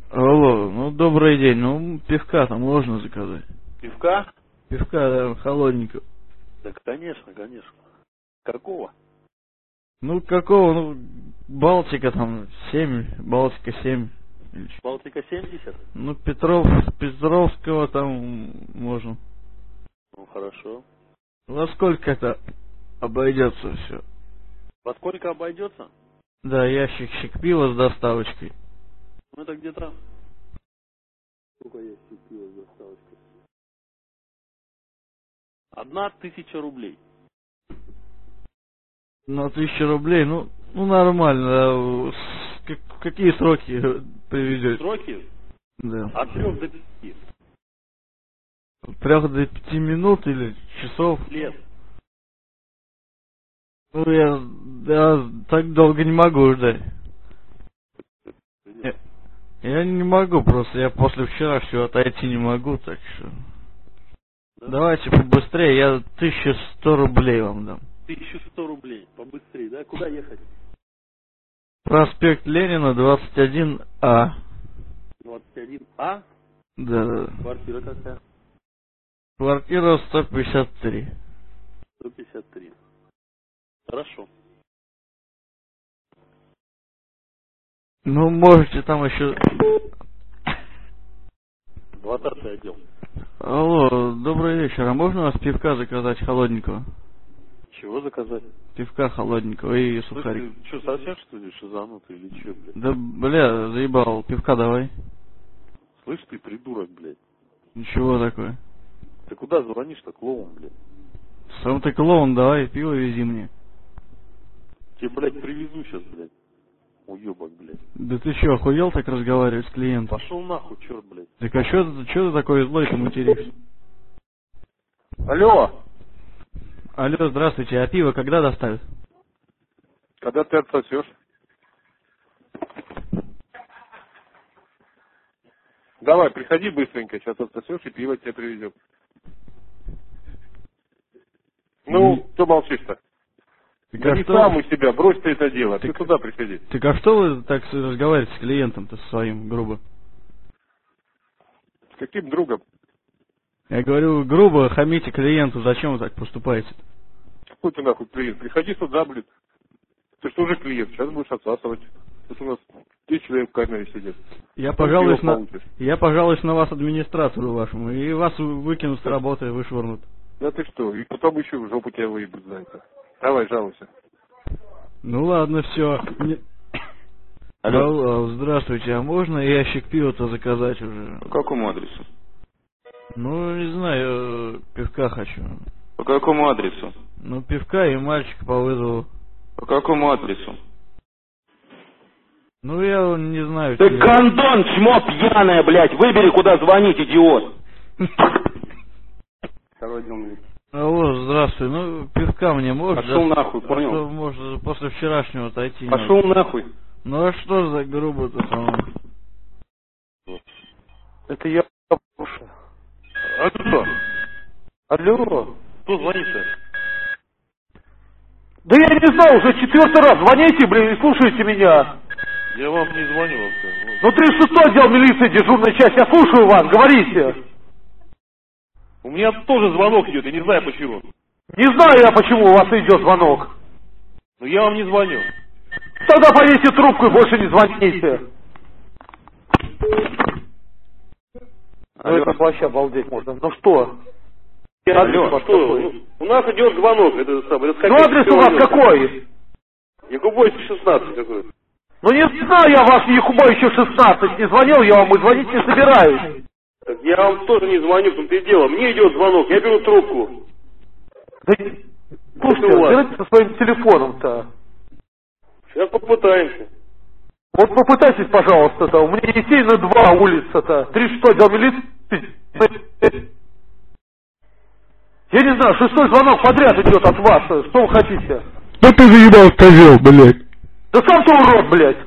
Алло, ну добрый день, ну пивка там можно заказать? Пивка? Пивка, да, холодненького. Да, конечно, конечно. Какого? Ну какого, ну Балтика там 7, Балтика 7. Балтика 70? Ну Петровского там можно. Ну хорошо. Во сколько это обойдется все? Во сколько обойдется? Да, ящик пива с доставочкой. Ну это где-то... Сколько ящик пива с доставочкой? 1000 рублей. Ну 1000 рублей, ну нормально. Какие сроки привезете? Сроки? Да. От 3 до 5. От 3 до 5 минут или часов? Лет. Ну я так долго не могу ждать. Я не могу просто, я после вчерашнего отойти не могу, так что... Да? Давайте побыстрее, я 1100 рублей вам дам. 1100 рублей, побыстрее, да? Куда ехать? Проспект Ленина, 21А. 21А? Да. Квартира какая? Квартира 153. 153. Хорошо. Ну, можете там еще... 20-й отдел. Алло, добрый вечер, а можно у вас пивка заказать холодненького? Чего заказать? Пивка холодненького и сухарик. Ты что, совсем что ли шизанутый или что, блядь? Да, бля, заебал, пивка давай. Слышь ты, придурок, блядь. Ничего такое. Ты куда звонишь-то, клоун, блядь? Сам ты клоун, давай, пиво вези мне. Тебе, блядь, привезу сейчас, блядь. Уебок, блядь. Да ты чё, охуел так разговаривать с клиентом? Пошел нахуй, черт, блядь. Так а чё ты такой злой-то материшься? Алло! Алло, здравствуйте, а пиво когда доставят? Когда ты отсосешь? Давай, приходи быстренько, сейчас отсосешь и пиво тебе привезем. Ну, что молчишь-то? Так Да а не что... сам у себя, брось ты это дело, Так... ты туда приходи. Так а что вы так разговариваете с клиентом-то своим грубо? С каким другом? Я говорю, грубо хамите клиенту, зачем вы так поступаете? Какой ты нахуй клиент? Приходи сюда, блин. Ты что же клиент? Сейчас будешь отсасывать. Тут у нас 10 человек в камере сидят. Я пожалуюсь на вас администратору вашему, и вас выкинут с работы, вышвырнут. Да ты что? И потом еще в жопу тебя выебут за это. Давай, жалуйся. Ну ладно, все. Алло, здравствуйте, а можно ящик пива-то заказать уже? По какому адресу? Ну, не знаю, пивка хочу. По какому адресу? Ну, пивка и мальчика по вызову. По какому адресу? Ну, я не знаю. Ты гондон, чмо пьяная, блядь! Выбери, куда звонить, идиот! Алло, здравствуй. Ну, пивка мне можно? Пошел нахуй, понял? Что, может, после вчерашнего отойти? Пошел нахуй. Ну, а что за грубо-то со мной? Это я... А ты кто? Алло? Кто звонит-то? Да я не знаю, уже 4-й раз звоните, блин, и слушайте меня. Я вам не звоню вообще. Ну, 36-й отдел милиции, дежурная часть, я слушаю вас, говорите. У меня тоже звонок идет, я не знаю почему. Не знаю я, почему у вас идет звонок. Но я вам не звоню. Тогда повесьте трубку и больше не звоните. Ну, это вообще обалдеть можно. Ну что? Алло, что? У нас идет звонок. Это самое. Ну, адрес у вас какой? Якубовича 16 какой. Ну, не знаю я вас, Якубовича 16. Не звонил я вам и звонить не собираюсь. Так я вам тоже не звоню, в том-то и дело. Мне идет звонок, я беру трубку. Да, слушайте, разбирайтесь со своим телефоном-то. Сейчас попытаемся. Вот попытайтесь, пожалуйста-то. У меня Есенина 2 улица-то. 36-й отдел милиции. Я не знаю, 6-й звонок подряд идет от вас. Что вы хотите? Да ты заебал, козел, блядь. Да сам ты урод, блядь.